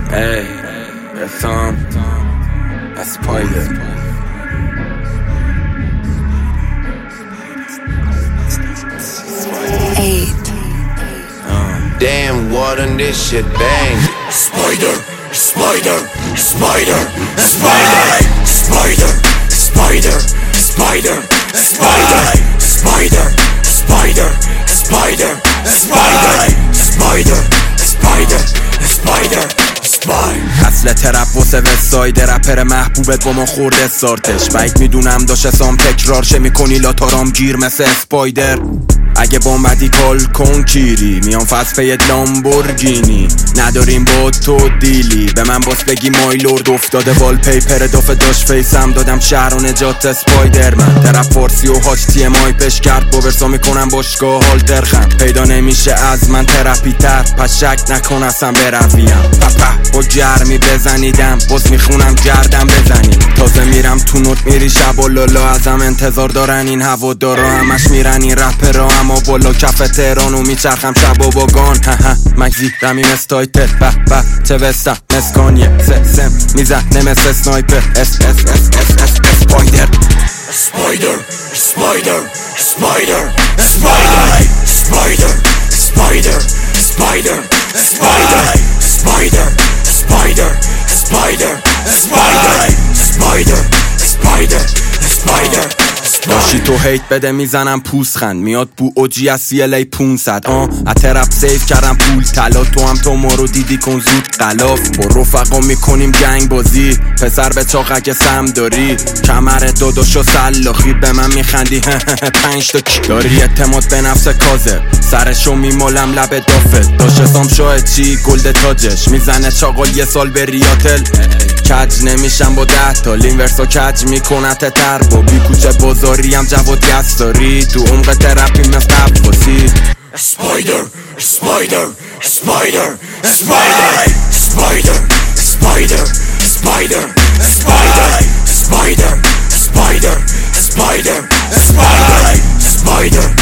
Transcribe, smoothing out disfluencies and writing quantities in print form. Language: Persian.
Hey, that's Tom. That's Spider. Damn, what on this shit bang. Spider, spider, spider, spider, spider, spider, spider, spider, spider, spider, spider, spider, spider, spider, spider. اصل ترپ واسه وستاید رپر محبوبت با ما خورده استارتش بعید میدونم داشت سام تکرار شه میکنی لاتارام گیر مثل اسپایدر. اگه بامدی کال کن کیری میام فصل پید لامبورگینی نداریم با تو دیلی به من باس بگی مایلورد افتاده وال پیپر دافه داشت فیسم دادم شهر و نجات اسپایدر من طرف فارسی و هاش تی مای پش کرد با ورسا میکنم باشگاه هالتر خند پیدا نمیشه از من ترپی تر پس شک نکن اصلا برویم پپه با جرمی بزنیدم باز میخونم گردم بزنی تازه میرم تو نوت میری شب و لالا ازم انتظار دارن این هوادارا همش میرن این رپرا اما بالا کف تهران و میچرخم شب و باگان مگزی رمیم استایتر به به چه وستم مسکانیه سم میزنه مثل سنایپر اسپایدر Spider, spider, spider, spider, spider, spider, spider, spider, spider, spider, spider, spider, spider, spider. باشی تو هیت بده میزنم پوسخند میاد بو اوجی از CLA 500 اترپ سیف کردم پول طلا تو هم تو ما رو دیدی کن زود غلاف با رفقا میکنیم جنگ بازی پسر به چاقه که سم داری کمر داداشو سلاخی به من میخندی 5 تا کی داری اعتماد به نفس کاذب سرشو میمالم لب دافت داشت سام شاه چی گلد تاجش میزنه چاقال یه سال به ریاتل کج نمیشم با 10 تا لینورسا کج میکنت تر با بی کوچه بازاریم جواد گستاری تو عمق ترپی مثل عباسی Spider, spider, spider, spider, spider, spider, spider, spider, spider, spider, spider, spider, spider, spider.